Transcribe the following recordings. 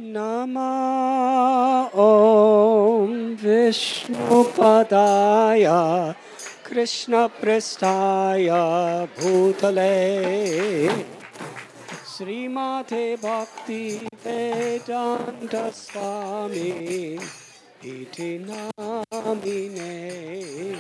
Nama Om Vishnupadaya Krishna Prestaya Bhutale Srimate Bhakti Vedanta Swami Iti Namine.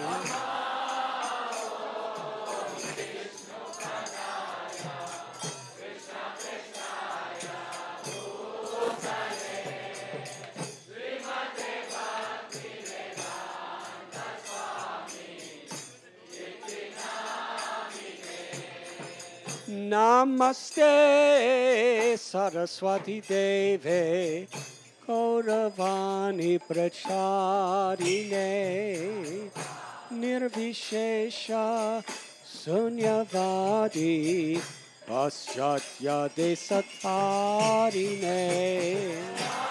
Namaste Saraswati Deve Gauravani Pracharine Nirvishesha Sunyavadi Paschatya Desatarine.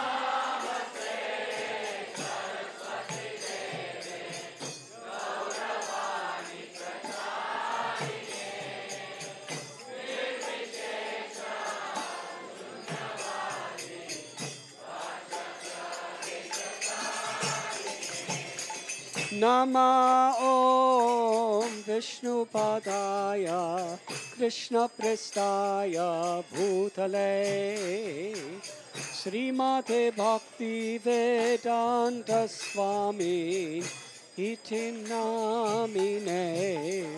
Nama Om Vishnupadaya Krishna Prestaya Bhutale Srimate Bhakti Vedanta Swami Iti Namine.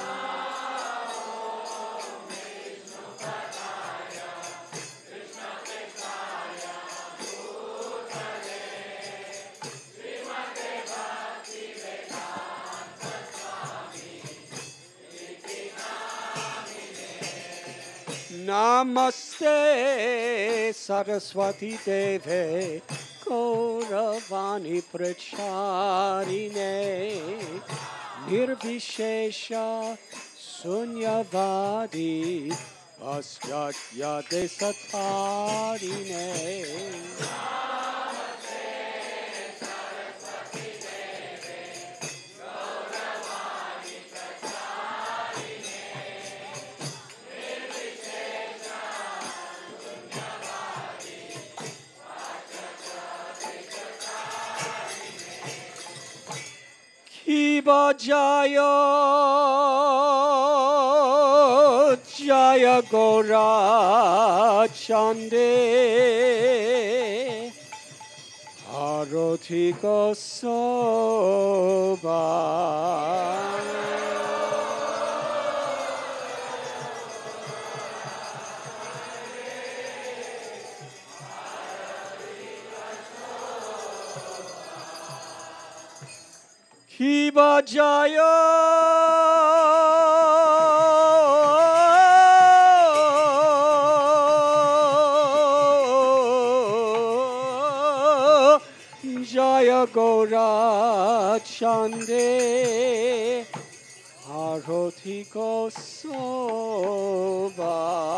Namaste Saraswati Deve Gauravani Pracharine Nirvishesha Sunyavadi Paschatya Desatarine. Kiba Jaya Jaya Gora Chande Aroti Kosoba. Kiba Jaya Jaya Gora Chande Aroti Kosoba.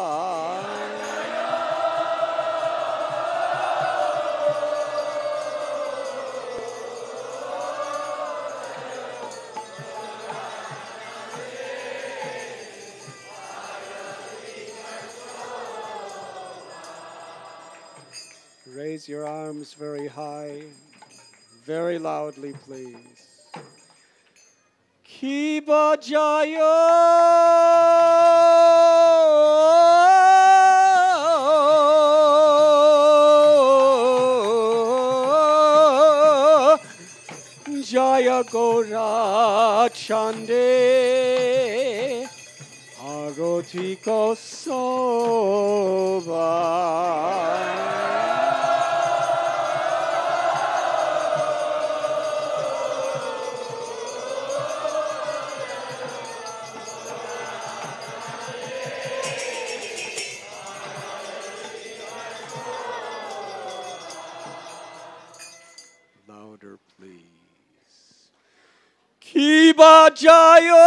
Raise your arms very high, very loudly, please. Kiba Jaya Jaya Gora Chande Aroti Kosoba. Louder, please. Kiba Jaya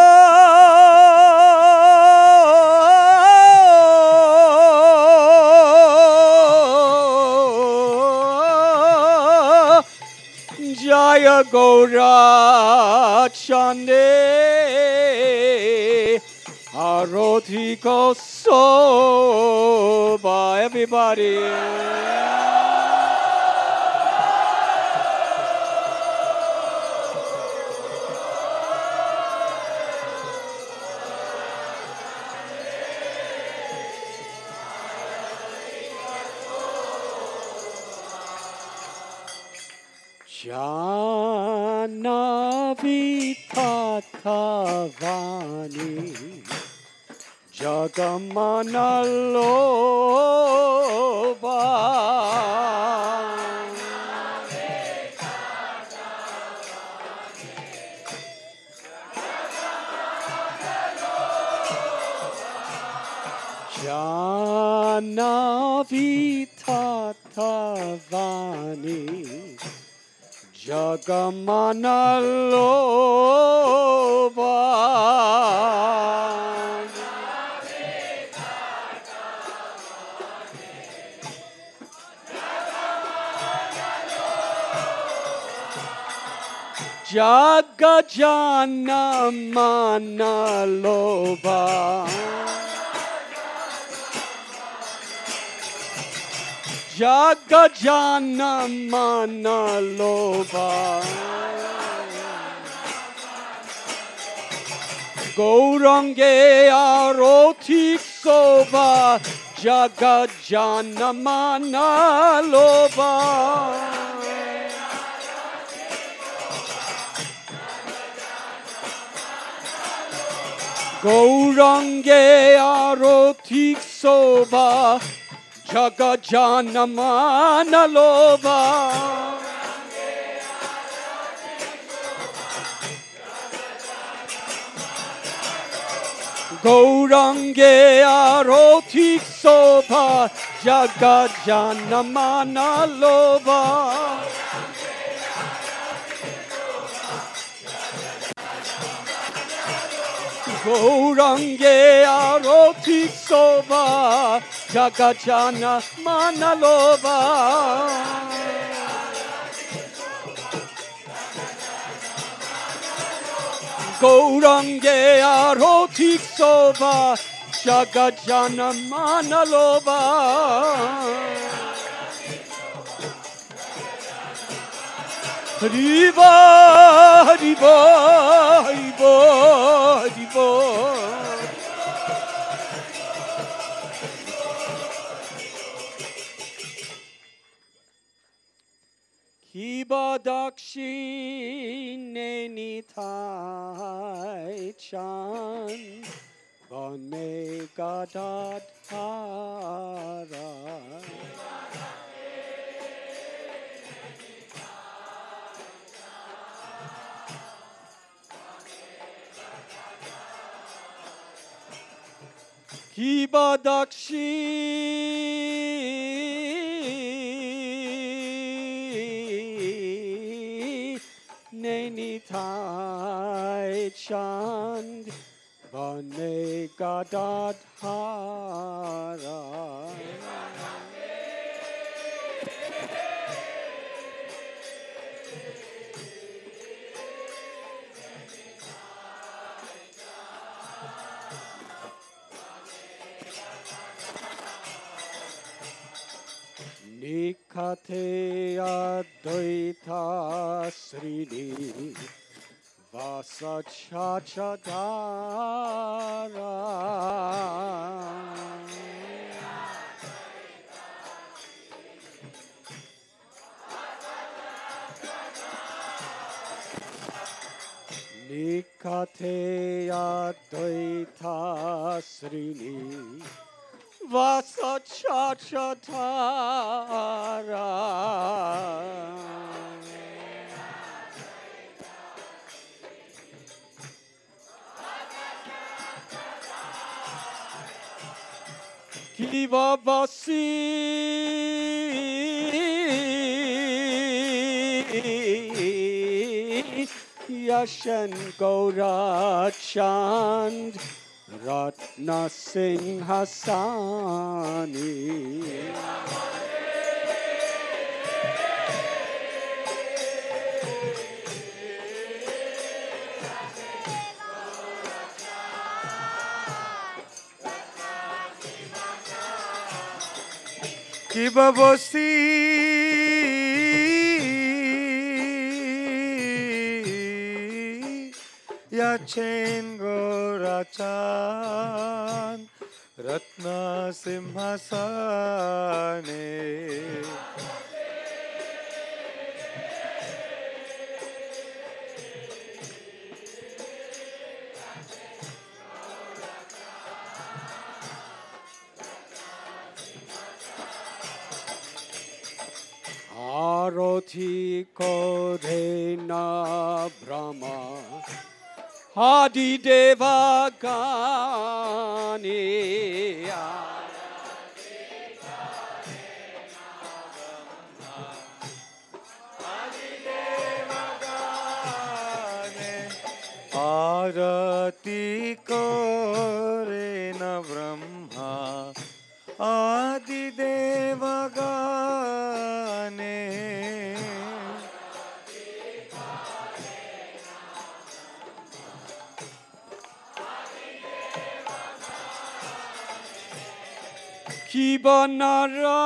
Jaya Gora Chande Aroti Kosoba. Everybody. Janavithatavani Jagamanaloba Janavithatavani Jagamanaloba Jagajana Manaloba Jagajana Manaloba Gourange Arotiksoba Jagajana Manaloba Gourange Arotiksoba Jagajana Manaloba Gourange Arotiksoba Jagajana Manaloba Gourange Arotiksoba Jagajana Manaloba Gourange Arotiksoba Jagajana Manaloba Hariba Hariba Hariba Hariba Kiba Dakshine Nitai Chan Bonme Gadadhara Kiba Nitai Chand Bonme Gadadhara Nikate Advaita Srini Vasa Chachadara Nikate Advaita Srini Vasa Chachadara Kiva Vasi Yashan Gaura Chand Ratna Singh Hassani Kiva Vasi Yachen Gorachan Ratna Simhasane Aroti kore na Brahma Adi Deva Gani Arati kore na Brahma Adi Deva Gane Kibanara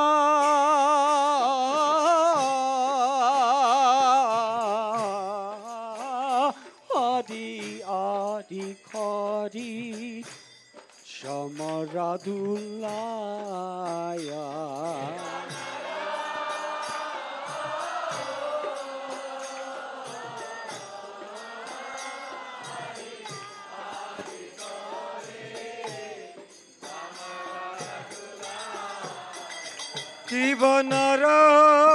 Adi Adi Kadi Shamaradulaya Kibanara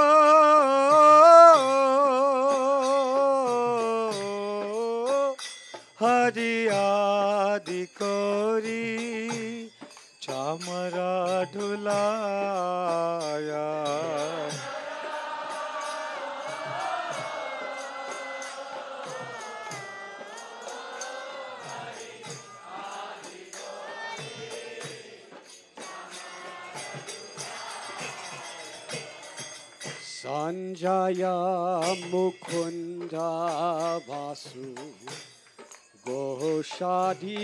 Hadi Adi Kori Chamara Dhulaya Sanjaya Mukunda Vasu Goshadi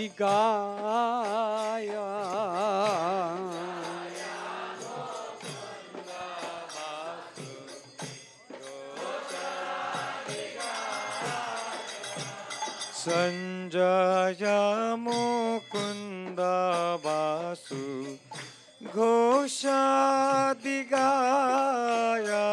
Gaya Sanjaya Mukunda Vasu Goshadi Gaya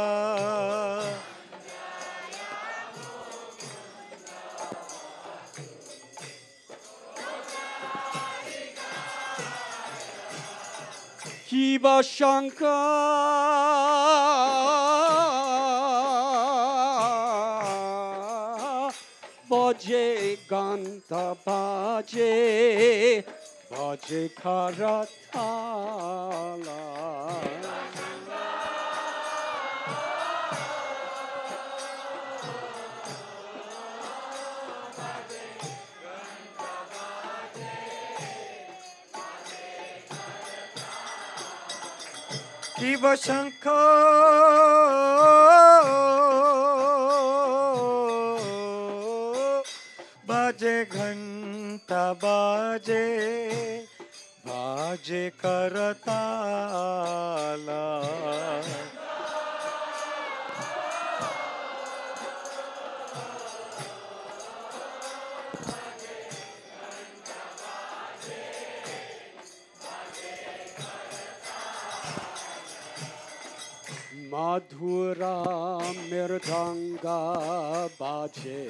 Kiva Shankar Bhaje Ganta Bhaje Bhaje Karatala Kiva Shankar Baje Ghanta Baje Baje Karatala Madhura Mirdanga Baje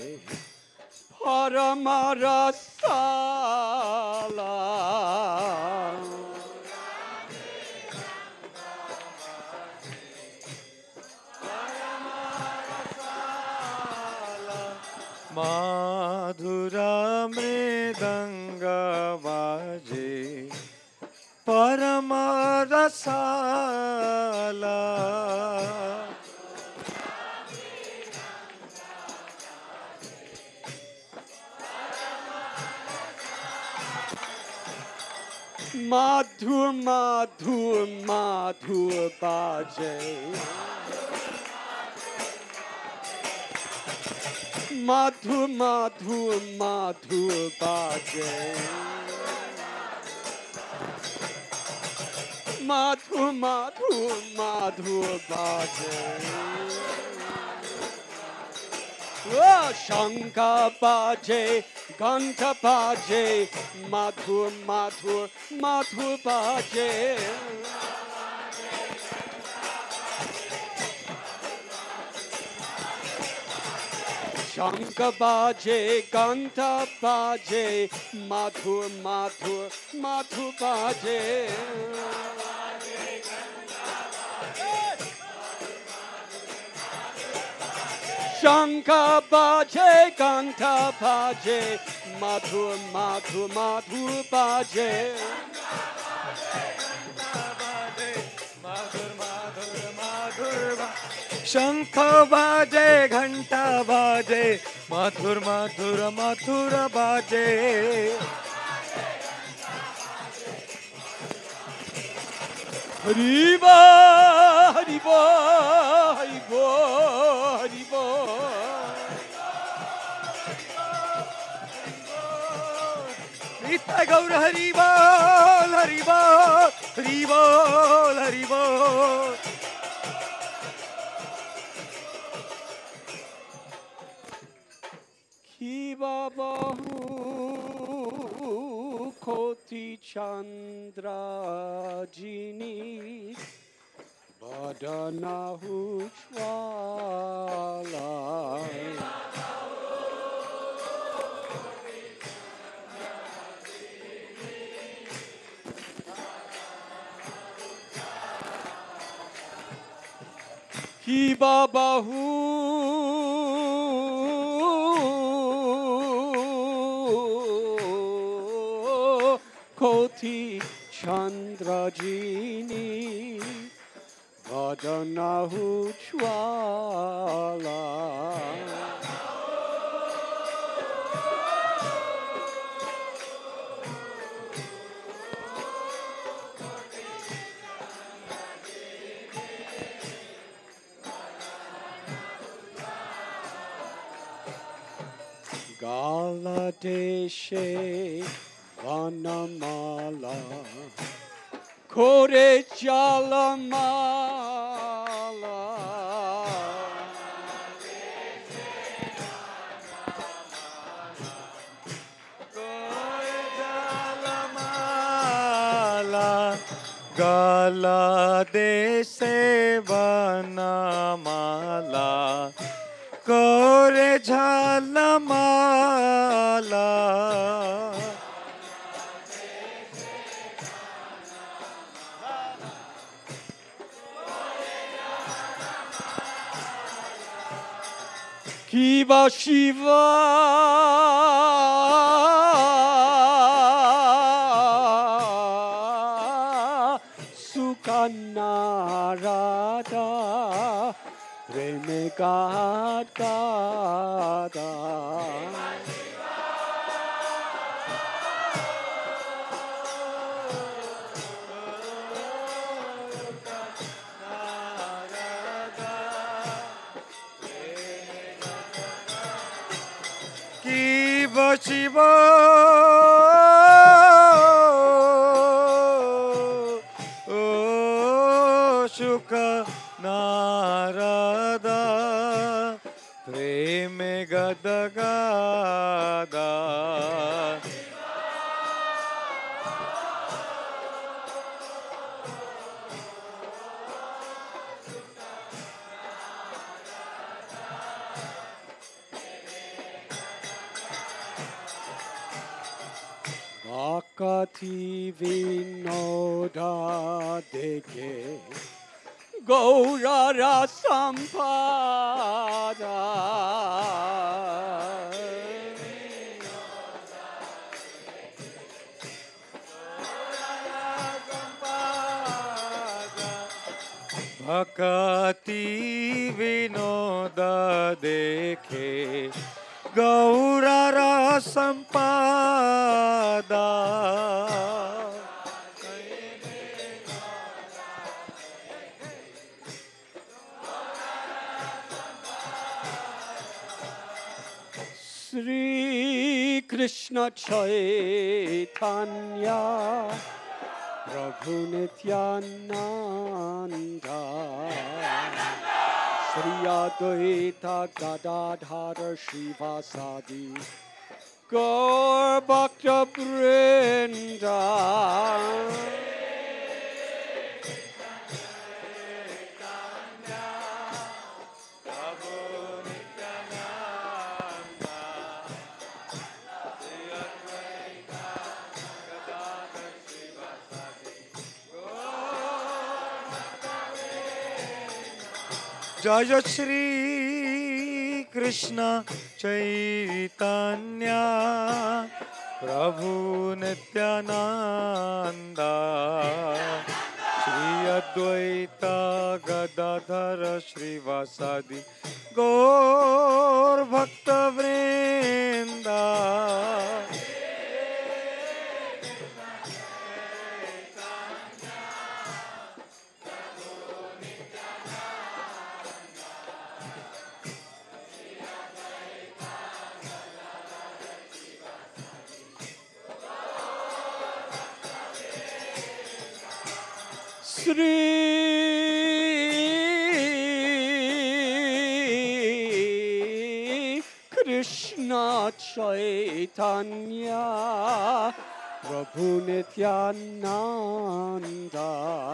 Paramarasala Madhura Mridanga Baje Paramarasala Madhur Madhur Madhur Baje Madhur Madhur Madhur Baje Madhur Madhur Madhur Baje Shankha Baje Ganta Baje Madhur Madhur Madhur Baje Shankha Baje Ganta Baje Madhur Madhur Madhur Baje Shankha baje, Ganta baje, Madhur, Madhur, Madhur baje. शंख बाजे घंटा बाजे मधुर मधुर मधुर बाजे हरिबा हरिबा हरिबा हरिबा नित्य गौर हरि बोल हरि बोल हरि बोल हरि बोल Kiva bahu koti chandra jini badana huchwala Kiva bahu Koti Chandrajini Vadanahu Chwala Gala Deshe Vanamala Kore Jalamala Kore Jalamala Gala Deshe Vanamala Kore Jalamala Kiva Shiva Sukhanarada Remegada Kiva Shiva Sukha Narada Preme Gada Gada Akati Vinoda Deke Gaurara Sampada Bhakati Vinoda Dekhe Gaurara Sampada Sri Krishna Chaitanya Prabhu Nityananda Sri Advaita Gadadhara Shivasadi Gaur Bhakta Vrinda Jaya Shri Krishna Chaitanya Prabhu Nityananda Shri Advaita Gadadhara Srivasadi Gaur Bhakta Vrinda Sri Krishna Chaitanya Prabhu Nityananda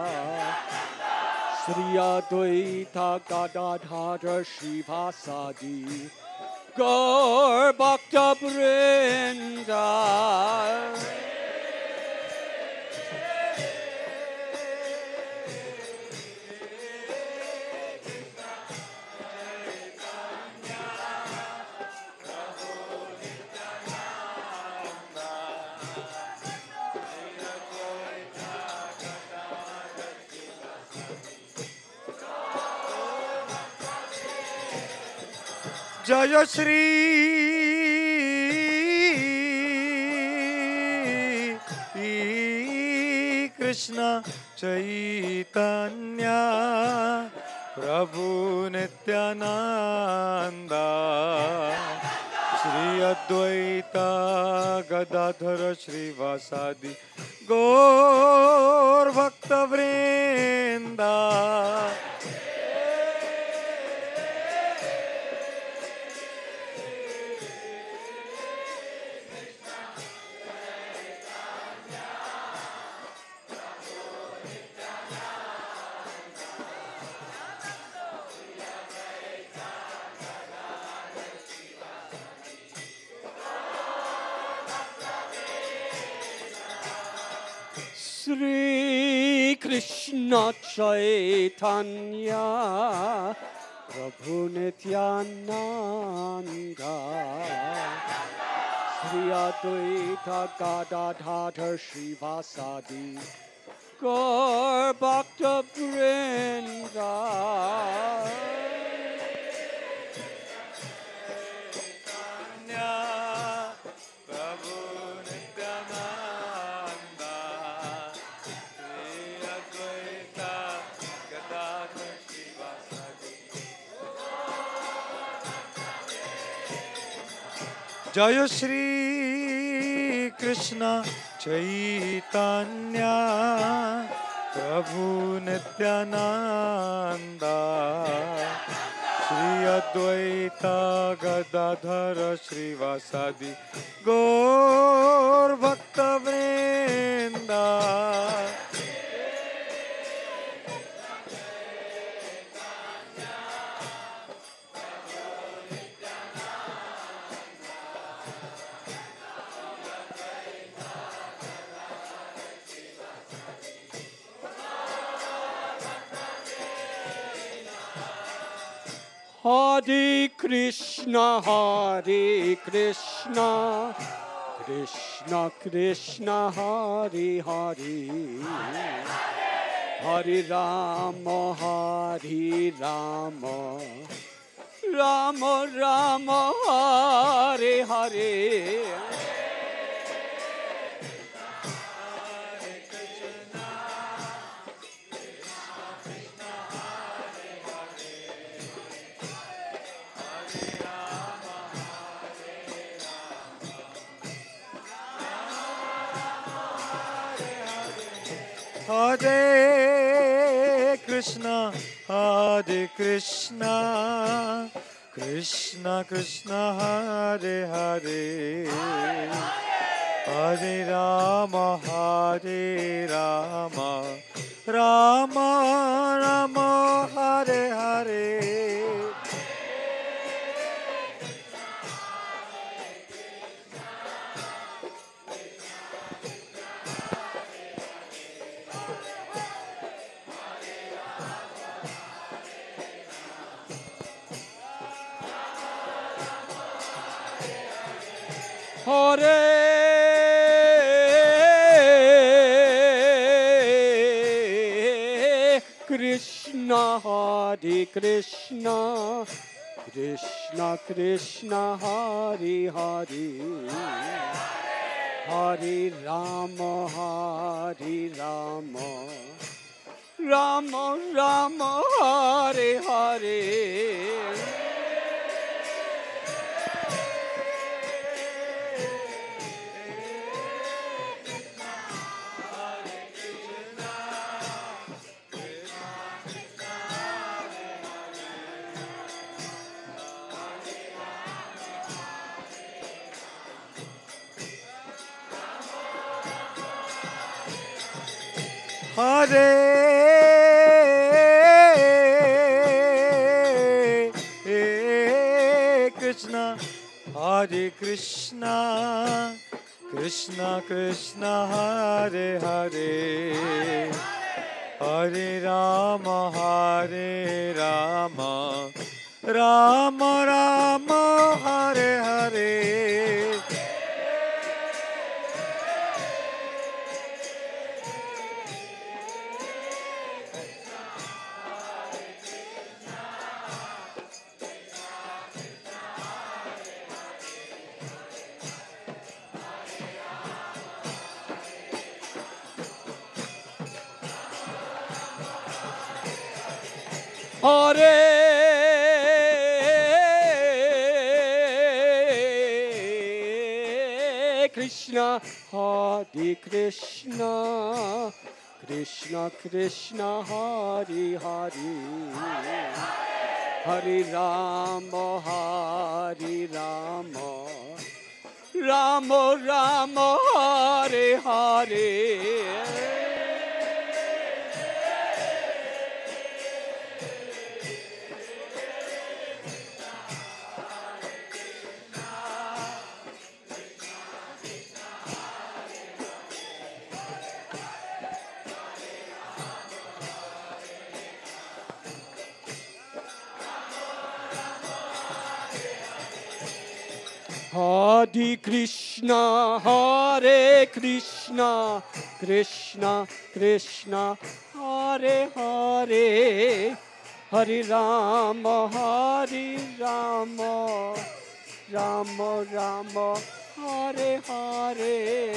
Shri Advaita Gadadhara Srivasadi Gaur Bhakta Vrinda Jaya Shri Krishna Chaitanya Prabhu Nityananda Shri Advaita Gadadhara Srivasadi Gaur Bhakta Vrinda Sri Krishna Chaitanya Prabhu Nityananda Shri Advaita Gadadhara Srivasadi Gaur Bhakta Vrinda Jaya Shri Krishna Chaitanya Prabhu Nityananda Shri Advaita Gadadhara Srivasadi Gaur Bhakta Vrinda Hare Krishna, Krishna Krishna, Hare Hare, Hare Rama, Rama Rama, Hare Hare. Hare Krishna, Krishna Krishna, Hare Hare, Hare Rama, Rama Rama, Hare Hare. Hare Krishna, Hare Krishna, Krishna Krishna, Hare Hare, Hare Rama, Hare Rama, Rama Rama, Hare Hare. Hare Krishna, Hare Krishna, Krishna Krishna, Hare Hare, Hare Rama, Hare Rama, Rama Rama, Hare Hare. Hare Krishna, Hare Krishna, Krishna Krishna, Hare Hare, Hare Rama, Hare Rama, Rama Rama, Hare Hare. Hare Krishna, Hare Krishna, Krishna Krishna, Hare Hare, Hare Rama, Hare Rama, Rama Rama, Hare Hare.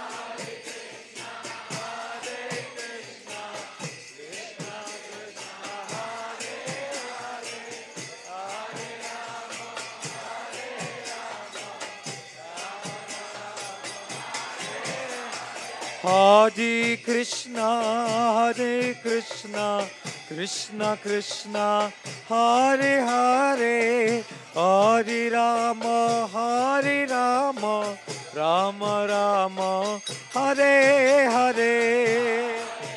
Hare Krishna, Hare Krishna, Krishna Krishna, Hare Hare, Hare Rama, Hare Rama, Rama Rama, Hare Hare.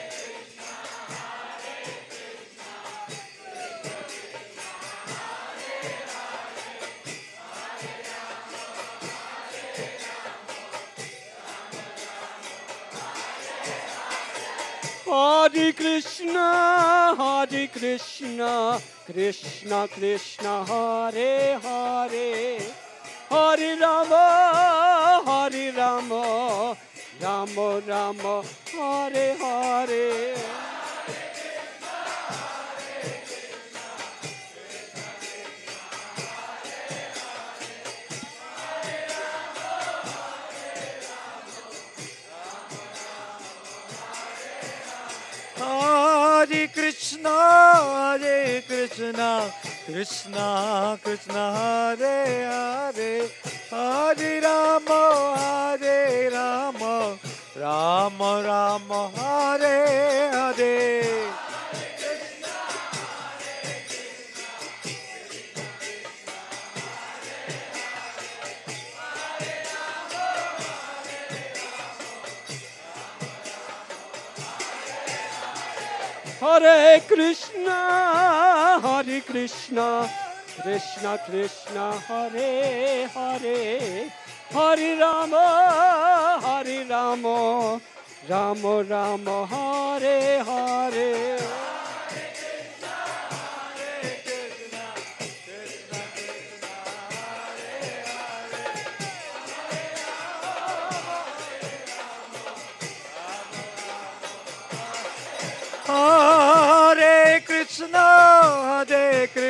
Hare Krishna, Hare Krishna, Krishna Krishna, Hare Hare, Hare Rama, Hare Rama, Rama Rama, Hare Hare. Hare Krishna, Hare Krishna, Krishna Krishna, Hare Hare, Hare Rama, Hare Rama, Rama Rama, Hare Hare. Hare Krishna, Hare Krishna, Krishna Krishna, Hare Hare, Hare Rama, Hare Rama, Rama Rama, Hare Hare.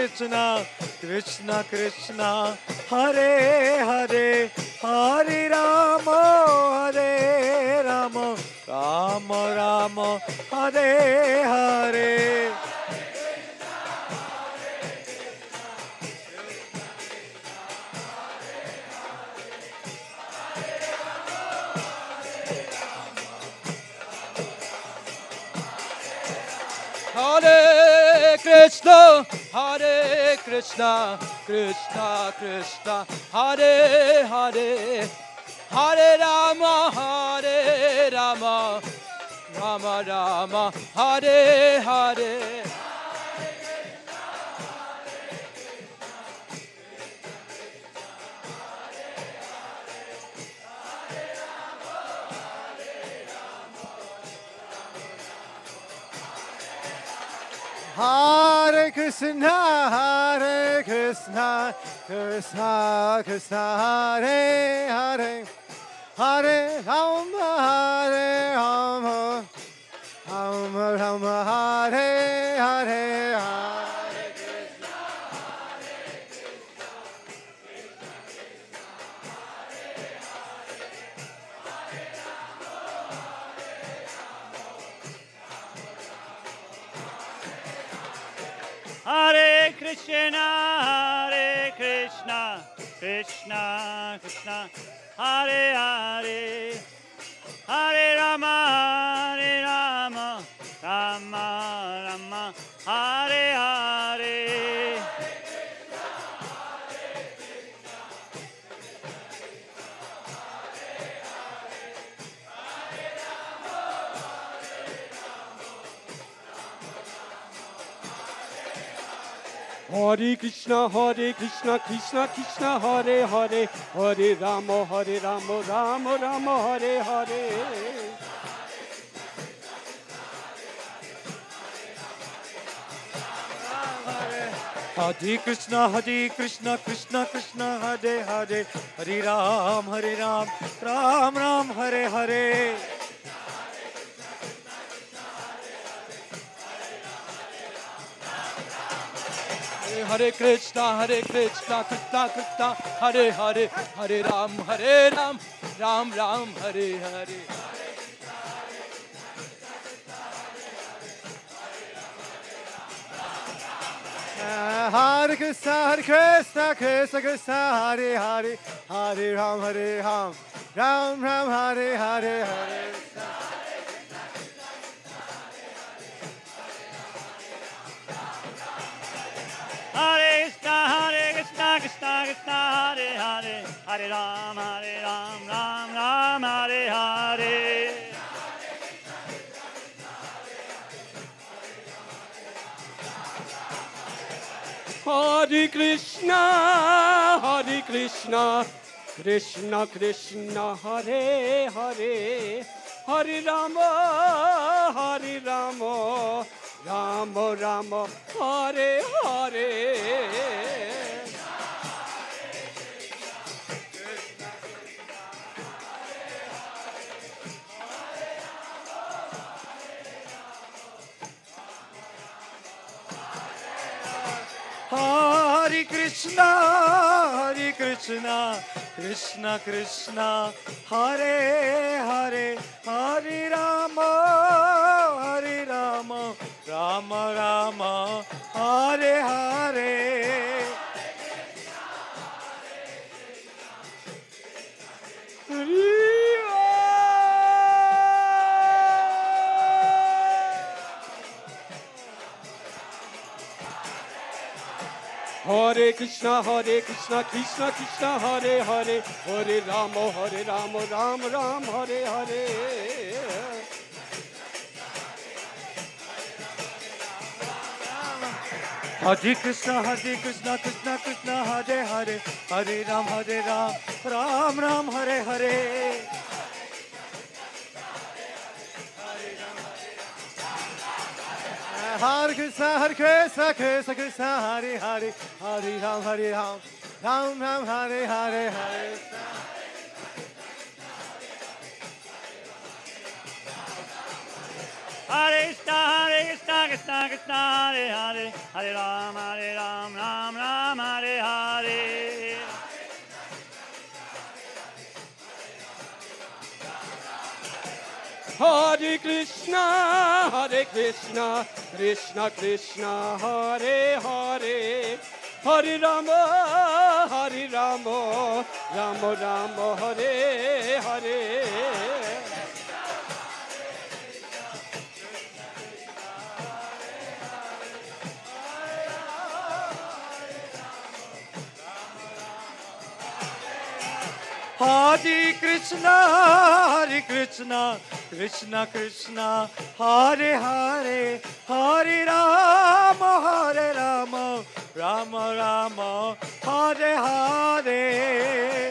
Krishna, Krishna Krishna, Hare Hare, Hare Rama, Hare Rama, Rama Rama, Hare Hare. Hare Krishna, Hare Krishna, Krishna Krishna, Hare Hare, Hare Rama, Hare Rama, Rama Rama, Hare Hare. Hare Krishna, Hare Krishna, Krishna Krishna, Hare Hare, Hare Rama, Hare Rama, Rama Rama, Hare Hare, Hare Krishna, Hare Hare Krishna, Hare Krishna, Krishna Krishna, Hare Hare, Hare Rama, Hare Rama, Rama Rama, Hare Hare. Hare Krishna, Krishna Krishna, Hare Hare, Hare Rama, Rama Rama, Hare Hare. Hare Krishna, Krishna Krishna, Hare Hare, Hare Ram, Ram Ram, Hare Hare. Hare Krishna, Krishna Krishna, Hare Hare, Hare Ram, Ram Ram, Hare Hare. Hare Krishna, Krishna Krishna, Hare Hare, Hare Ram, Ram Ram, Hare Hare, Hare. Hare Krishna, Krishna Krishna, Hare Hare, Hare Ram, Ram Ram, Hare Hare. Hare Krishna, Krishna Krishna, Hare Hare, Hare Rama, Rama Rama, Hare Hare. Hare Krishna, Krishna Krishna, Hare Hare, Hare Rama, Rama Rama, Hare Hare. Hare Krishna, Krishna Krishna, Hare Hare, Hare Rama, Ram Ram, Hare Hare. Hare Krishna, Krishna Krishna, Hare Hare, Hare Ram, Ram Ram, Hare Hare. Hare Krishna, Krishna, Hare Hare, Hare Ram, Ram Ram, Hare Hare, Hare. Hare Krishna, Krishna Krishna, Hare Hare, Hare Ram, Ram Krishna, Krishna Krishna, Hare Hare, Hare Rama, Rama Rama, Hare Hare. Hare Krishna, Krishna Krishna, Hare Hare, Hare Rama, Rama Rama, Hare Hare.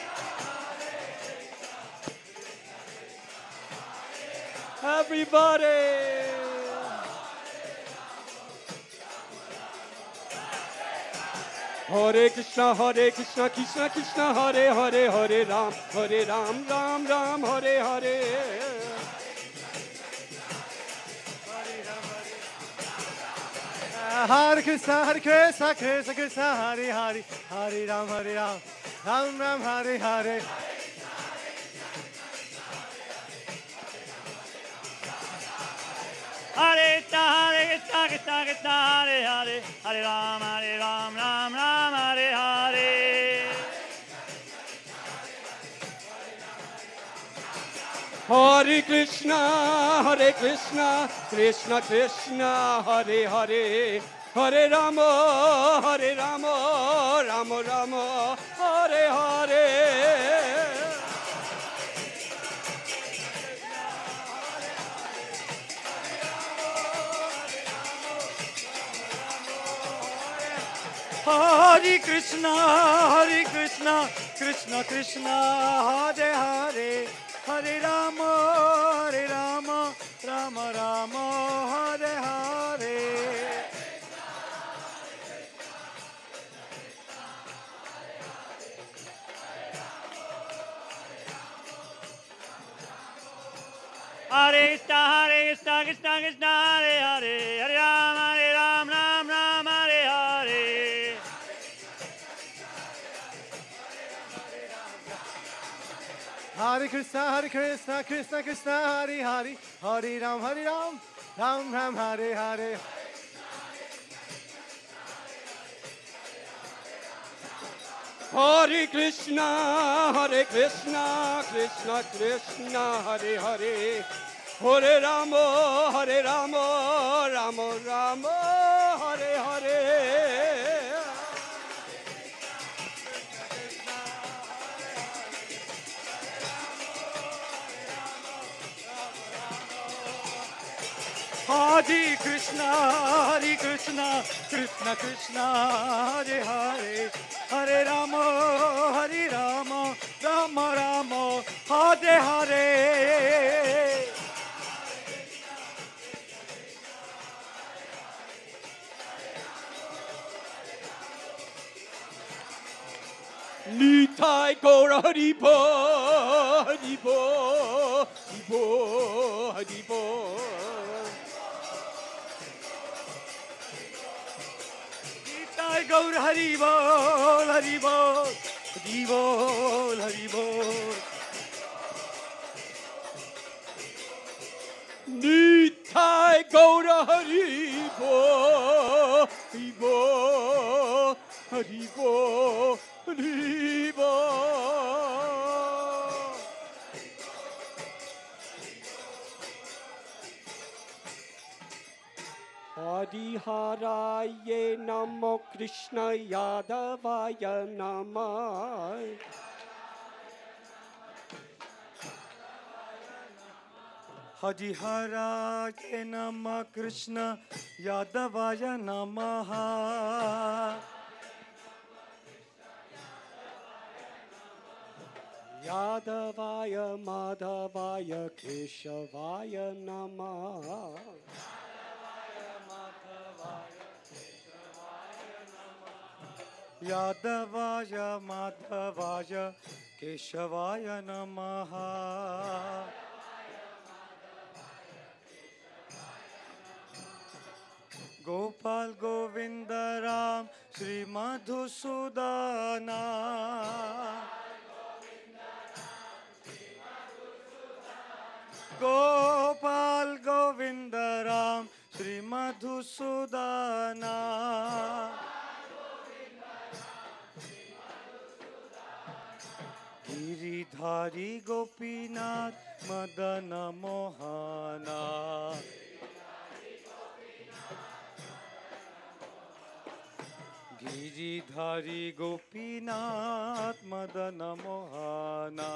Everybody. Hare Krishna, Krishna Krishna, Hare Hare, Hare Ram, Ram Ram, Hare Hare. Hare Krishna, Krishna Krishna, Hare Hare, Hare Ram, Ram Ram, Hare Hare. Hare Krishna, Krishna Krishna, Hare Hare, Hare Ram, Ram Ram, Hare Hare. Hare Krishna, Krishna Krishna, Hare Hare, Hare Rama, Rama Rama, Hare Hare. Hare Krishna, Krishna Krishna, Hare Hare, Hare Rama, Rama Rama, Hare Hare. Hare Krishna, Krishna Krishna, Hare Hare, Hare Ram, Ram Hare Hare. Hare Krishna, Krishna Krishna, Hare Hare, Hare Ram, Ram Ram, Hare Hare. Hare Krishna, Krishna Krishna, Hare Hare, Hare Rama, Rama Rama, Hare Hare. Hare Krishna, Krishna Krishna, Hare Hare, Hare Rama, Rama Rama, Hare Hare. Nitai Gaura Haribo, Haribo, Haribo, Haribo. Nitai Gaur Haribol, Haribol, Haribol, Haribol. Nitai Gaura Haribo, Haribo, Haribo, Haribo. Hariharaya Namo Krishna Yadavaya Namah. Hariharaya Namah Krishna Yadavaya Namaha. Yadavaya Madhavaya Keshavaya Namah. Yadavaya Madhavaya Keshavaya Namaha. Gopal Govinda Ram Shri Madhusudana. Gopal Madhusudana. Giridhari Gopinath Madana Mohana. Giridhari Gopinath Madana Mohana.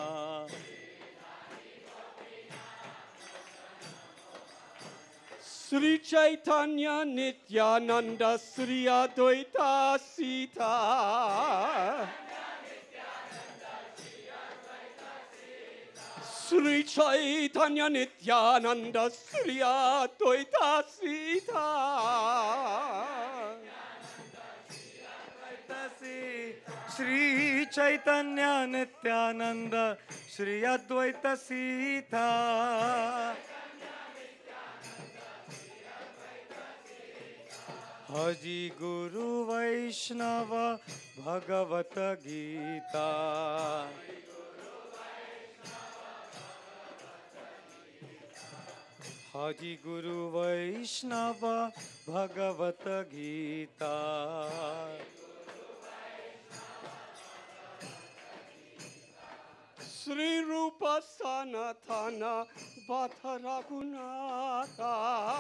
Sri Chaitanya Nityananda Sri Advaita Sita. Sri Chaitanya Nityananda Sri Advaita Sita. Sri Chaitanya Nityananda Sri Advaita Sita. Haji Guru Vaishnava Bhagavata Gita. Haji Guru Vaishnava Bhagavata Gita. Sri Rupa Sanatana Bhatha Raghunatha.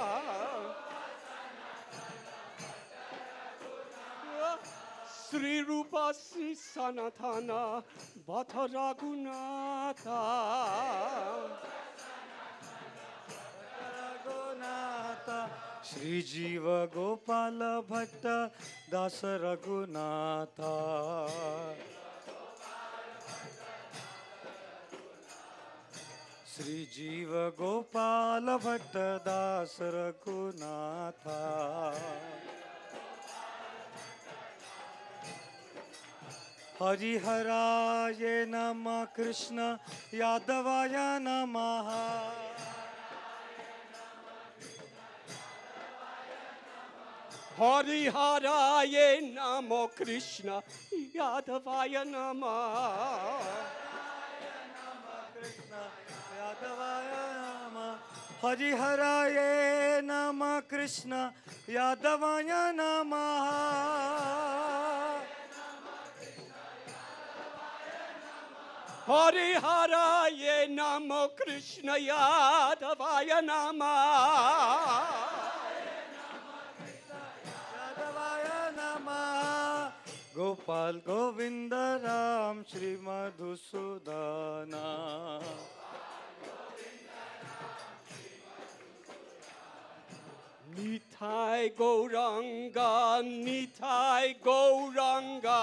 Sri Rupa Sri Sanatana Bhatha Raghunatha. Shri Jiva Gopala Bhatta Dasa Raghunatha. Shri Jiva Gopala Bhatta Dasa Raghunatha. Hari Haraya Namah Krishna Yadavaya Namaha. Hari Haraye Namo Krishna Yadavaya Namah. Hari Haraye Namah Krishna Yadavaya Namaha. Hari Haraye Namo Krishna Yadavaya Namah. Gopal Govinda Ram Shri Madhusudana. Nitai Gauranga, Nitai Gauranga.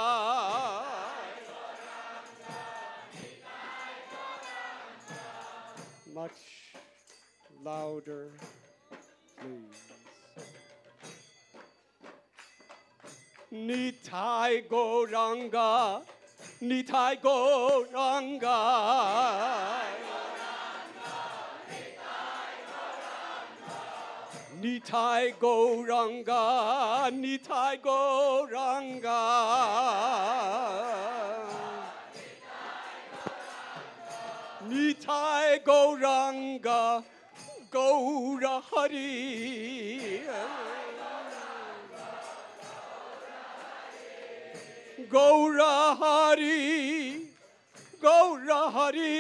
Much louder, please. Nitai Gauranga, Nitai Gauranga. Nitai Gauranga, Nitai Gauranga. Nitai Gauranga, Gaura Hari. Gaura Hari, Gaura Hari.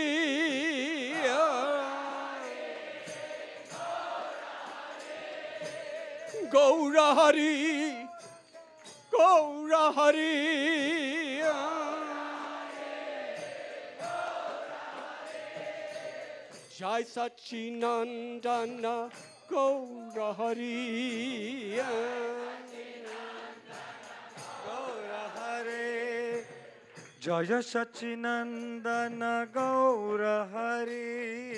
Gaura Hari, Gaura Hari. Jai Sachinandana, Gaura Hari. Gaura Hare, Jaya Sachinandana Gaura Hari.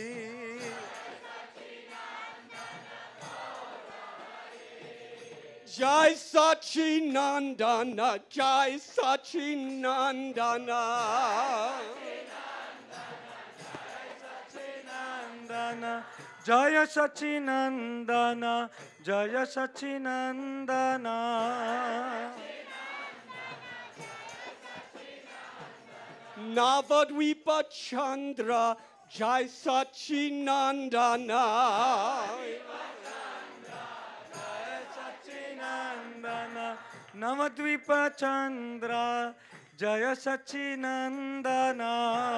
Jai Sachinandana, Jai Sachinandana. Jaya Sachinandana, Jaya Sachinandana. Navadvipa Chandra, Jai Sachinandana. Nabadwip चंद्र जय सच्चिनंदना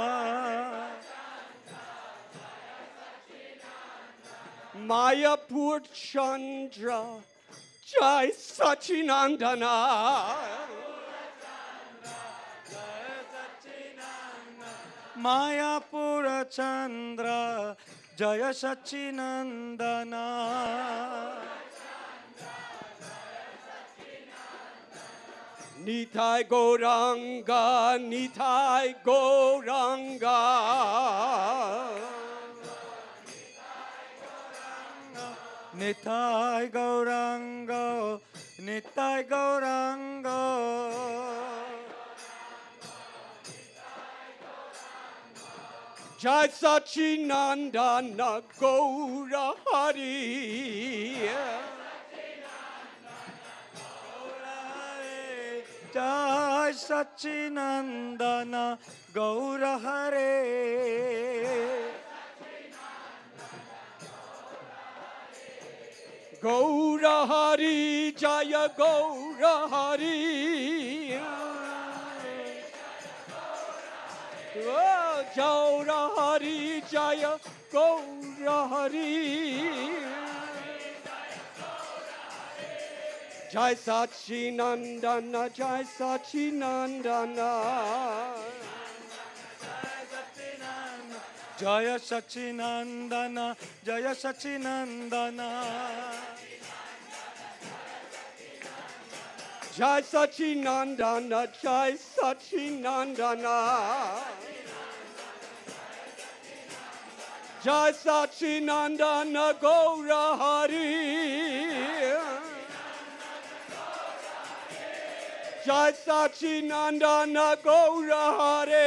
Mayapur Chandra Jai Sachinandana. Mayapur चंद्र जय सच्चिनंदना Nitai Gauranga, Nitai Gauranga. Nitai Gaurang Nitai Gaurang Jai Sachinandana Gaura Hari. जय सच्चिनंदन गौर हरे Gaura Hari, Jaya Gaura Hari. Oh, Gaura Hari, Jaya Gaura Hari. Jai Sachinandana, Jai Sachinandana. जय सच्चिनंदन जय सच्चिनंदन Jai Sachinandana, Jai Sachinandana. Jai Sachinandana Gaura Hari. Jai Sachinandana Gaura Hari.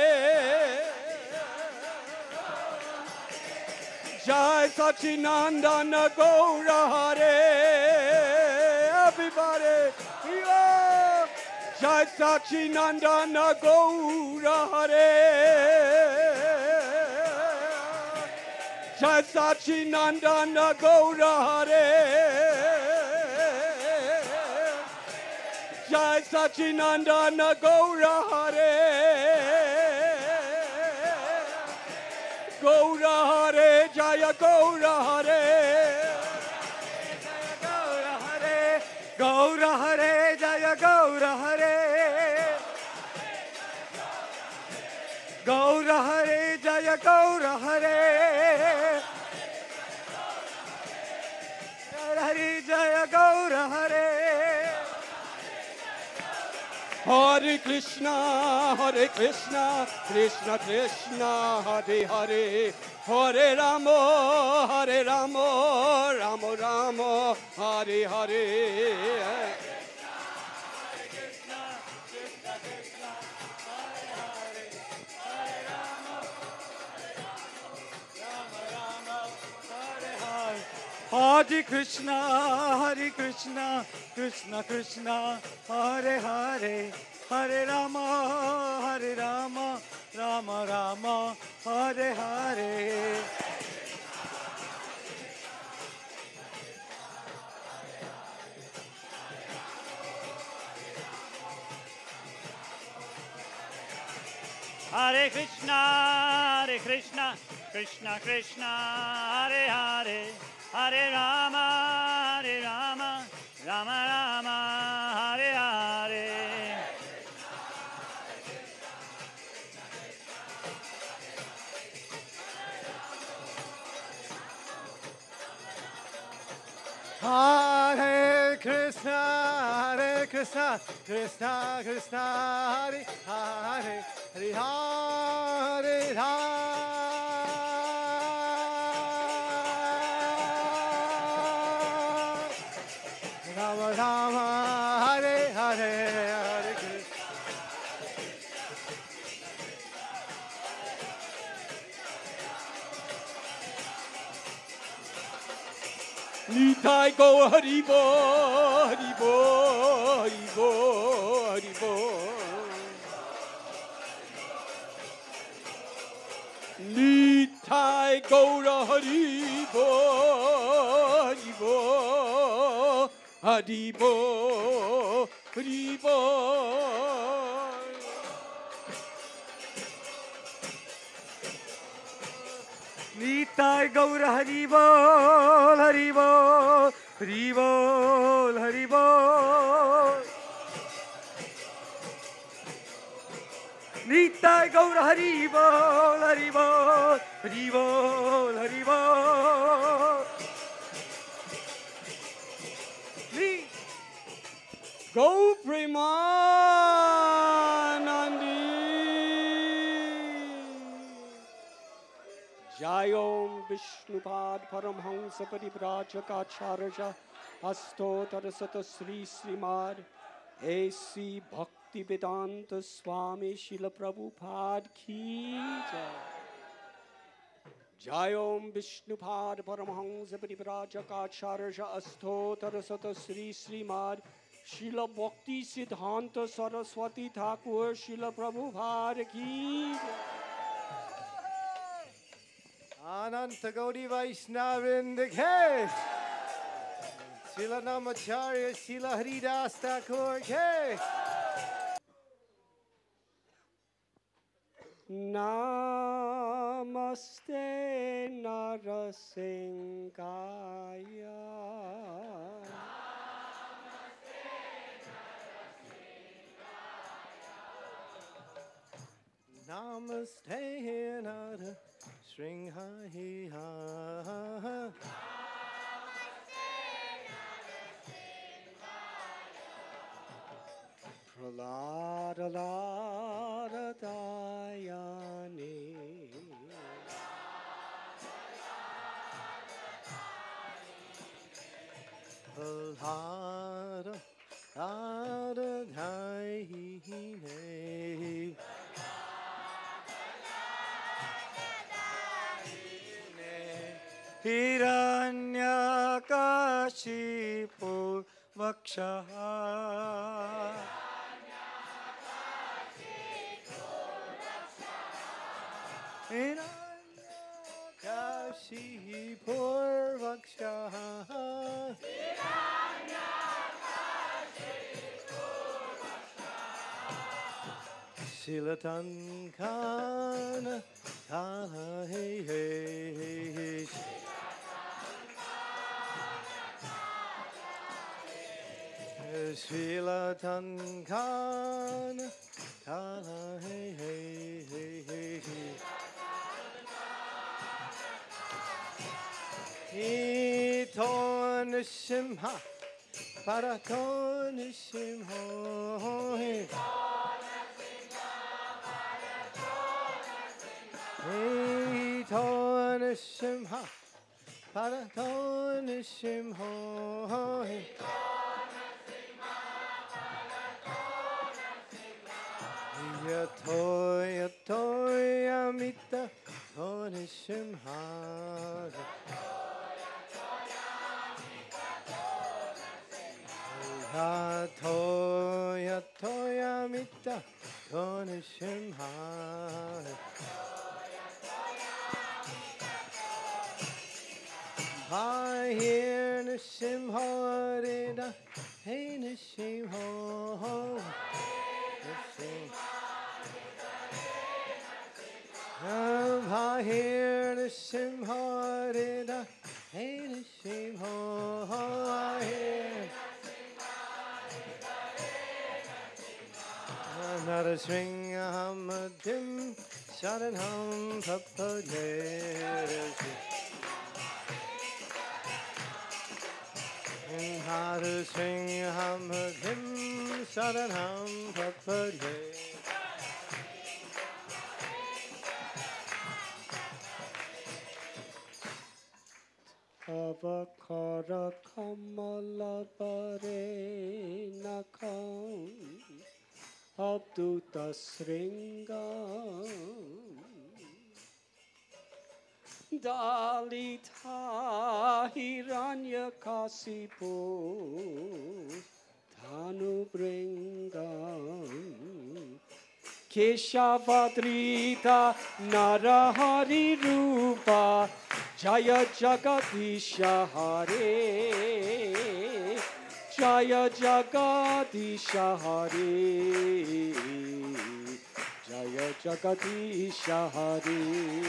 Jai Sachinandana Gaura Hari. Everybody, yeah. Jai Sachinandana Gaura Hari. Jai Sachinandana Gaura Hari. Jai Sachinandana Gaura Hari. Gaura Hare, Jaya Gaura Hare. गौर हरे जय गौर हरे गौर हरे जय गौर हरे हरि जय गौर हरे Hare Krishna, Krishna Krishna, Hare Hare, Hare Rama, Rama Rama, Hare Hare. Hare Krishna, Krishna Krishna, Hare Hare, Hare Rama, Rama Rama, Hare Hare. Hare Krishna, Krishna Krishna, Hare Hare, Hare Rama, Rama Rama, Hare Hare. Hare Krishna, Krishna Krishna, Hare Hare, Hare Hare Rama Rama, Hare Hare, Hare Krishna. Nitai go Haribo, Haribo, Haribo, Haribo. Nitai Gaura Haribo, Haribo, Haribo, Haribol. Nitai Gaur Haribol, Haribol, Haribol, Haribol. Nitai Gaur Haribol, Haribol, Haribol, Haribol. Go Premanandi. Jayom Vishnupad Paramhansa Parivrajakaacharya Astotarasata Sri Srimad A.C. Bhaktivedanta Swami Srila Prabhupada Ki Jai. Jayom Vishnupad Paramhansa Parivrajakaacharya Astotarasata Sri Srimad Srila Bhakti Siddhanta Saraswati Thakur Srila Prabhupada Ki Jai. Ananta Gaudi Vaishnavindake. Srila Namacharya Srila Haridas Thakur Ke. Namaste Narasingaya. Namaste Nara Sringhaya. Pralada Lada Dayani. Pralada Lada Dayani. Hiranyakashipu Vakshaha. Hiranyakashipur Vakshaha. Silatankana Kala Hey Hey. Silatankana Kala Hey Hey Hey Hey. Iton Simha Paraton Simho. Iton Simha Paraton Simho. Yatoy Yatoy Amita Ton Simha. Yatoy Yatoy Amita Ton Simha. I hear Nishimho Rida, hey Nishimho, I hear Nishimho Rida, hey Nishimho, I hear Nara Swing Hamadim, Sharanham Papadeh. How to sing hum him saranam papade. Avakara Kamala Pare Nakam Abduta Sringam Dalita Hiranyakasipu Dhanu Bringam Keshavadrita Narahari Rupa Jaya Jagadisha Hare Jaya Jagadisha Hare Jaya Jagadisha Hare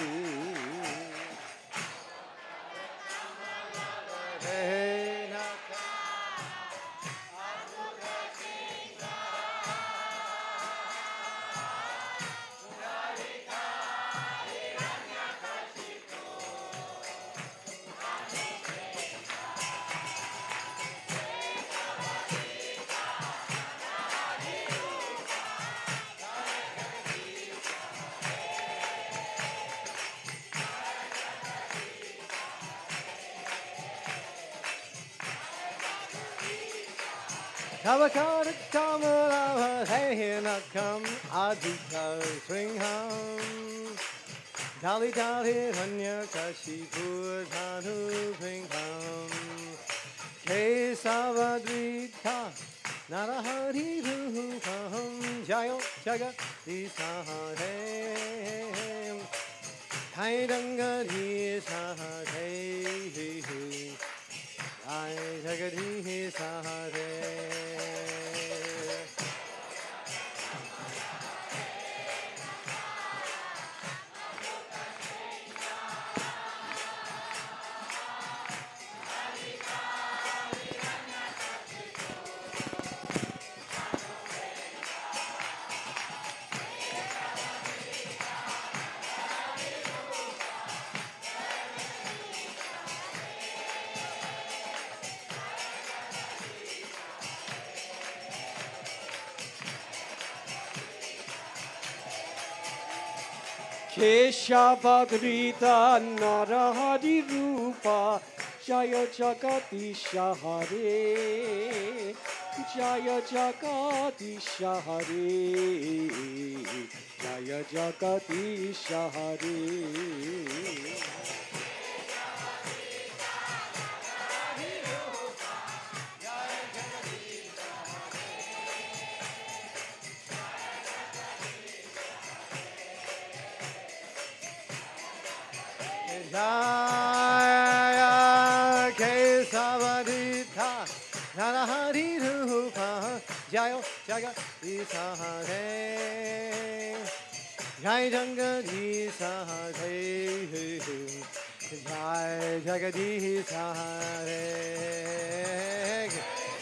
Kavakara Kamalava Hehinakam Adhika Swingham Dali Dali Hanya Kashipur Dhanu Swingham Kesavadrita Narahari Ruham Jayo Jagat Disahare Kaidangari Sahare I Jagadihi Sahare Keshavarita Narahari Rupa Jaya Jagadisha Hare Jaya Jagadisha Hare Jaya Jagadisha Hare Jaya Kesavadita Narahari Rupa Jaya Jagadisha Hare Jai Jagadisha Hare Jai Jagadisha Hare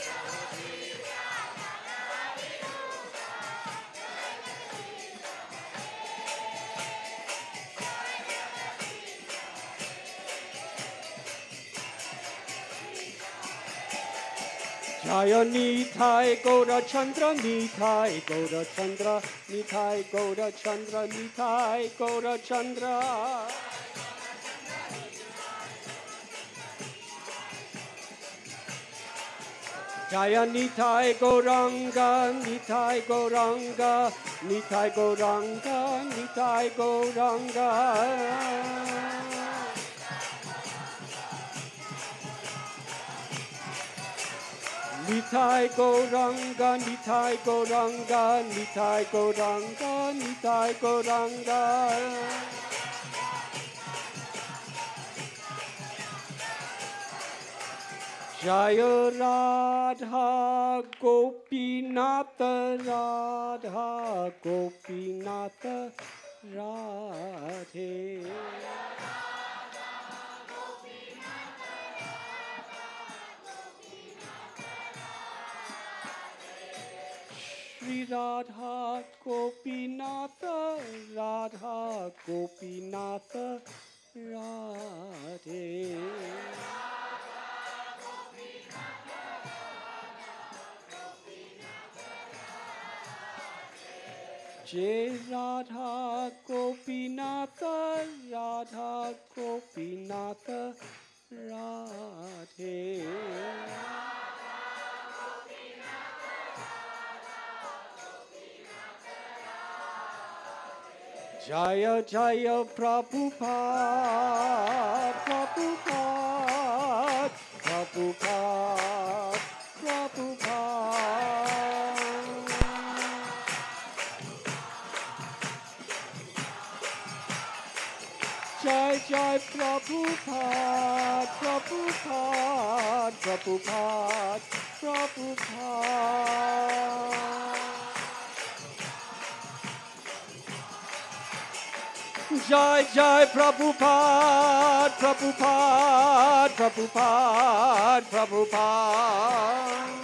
Jaya Nitai Gaura Chandra Nitai Gaura Chandra Nitai Gaura Chandra Nitai Gaura Chandra Jaya Nitai Gauranga Nitai Gauranga Nitai Gauranga Nitai Gauranga Nitai Gauranga, Nitai Gauranga, Nitai Gauranga, Nitai Gauranga. Jaya Radha Gopinatha Radha Gopinatha Radhe. Shri Radha Gopinatha Radha Gopinatha Radhe Jai Radha Gopinatha Radha Gopinatha Radhe Jaya Jaya Prabhupada, Prabhupada, Prabhupada, Prabhupada. Jai Jai Prabhupada, Prabhupada, Prabhupada. Jai Jai Prabhupada, Prabhupada, Prabhupada, Prabhupada.